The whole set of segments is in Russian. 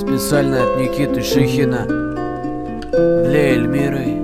Специально от Никиты Шихина для Эльмиры.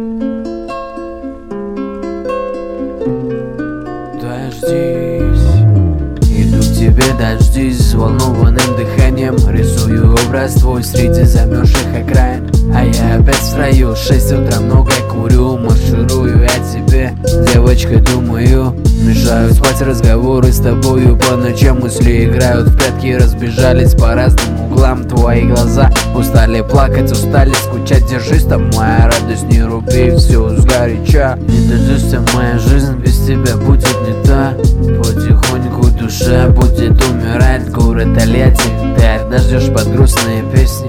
Дождись, иду к тебе, дождись, взволнованным дыханием рисую образ твой среди замерзших окраин. А я опять в строю, 6 утра, много курю, марширую я тебе, девочка, думаю. Мешают спать разговоры с тобою по ночам, мысли играют в прятки, разбежались по разным углам. Твои глаза устали плакать, устали скучать, держись там, моя радость, не руби все сгоряча. Не дождешься, моя жизнь без тебя будет не та. Потихоньку душа будет умирать, город Тольятти, ты отдождешь под грустные песни.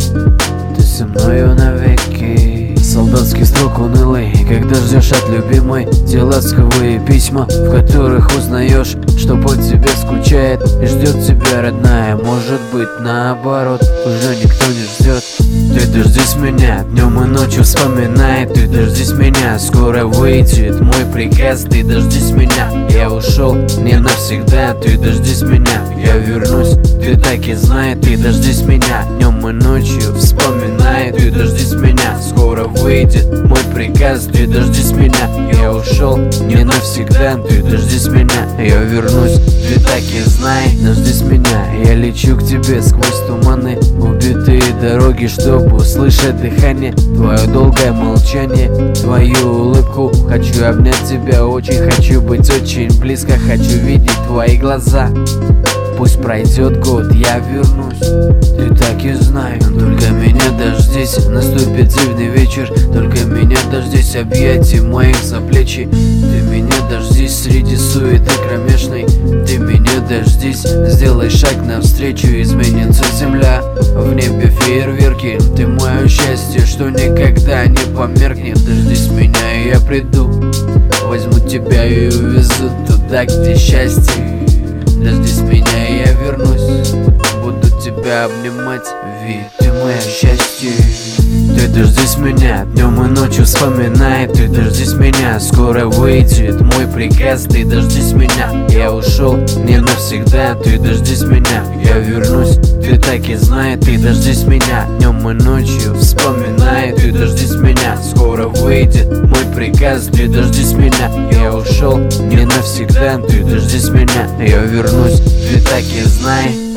Ты со мною навеки. Солдатский строк унылый, когда ждешь от любимой те ласковые письма, в которых узнаешь, что по тебе скучает и ждет тебя родная. Может быть, наоборот, уже никто не ждет. Ты дождись меня, днем и ночью вспоминай. Ты дождись меня, скоро выйдет мой приказ. Ты дождись меня, я ушел не навсегда. Ты дождись меня, я вернусь, ты так и знай. Ты дождись меня, днем и ночью вспоминай. Ты дождись меня, скоро выйдет мой приказ. Ты дождись меня, я ушел не навсегда. Ты дождись меня, я вернусь, ты так и знай. Дождись меня, я лечу к тебе сквозь туманы, убитые дороги, чтобы услышать дыхание твое долгое молчание, твою улыбку. Хочу обнять тебя, очень хочу быть очень близко, хочу видеть твои глаза. Пусть пройдет год, я вернусь, ты так и знай. Только меня дождись, наступит зимний вечер. Только меня дождись, объятий моих за плечи. Ты меня дождись среди суеты кромешной. Ты меня дождись, сделай шаг навстречу, изменится земля. В небе фейерверки, ты мое счастье, что никогда не померкнет. Дождись меня, и я приду, возьму тебя и увезу туда, где счастье. Дождись меня, и я вернусь, буду тебя обнимать, ведь ты мое счастье. Ты дождись меня, днем и ночью вспоминай. Ты дождись меня, скоро выйдет мой приказ. Ты дождись меня, я ушел не навсегда. Ты дождись меня, я вернусь, ты так и знай. Ты дождись меня, днем и ночью вспоминай. Ты дождись меня, скоро выйдет мой приказ. Ты дождись меня, я ушел не навсегда. Ты дождись меня, я вернусь, ты так и знай.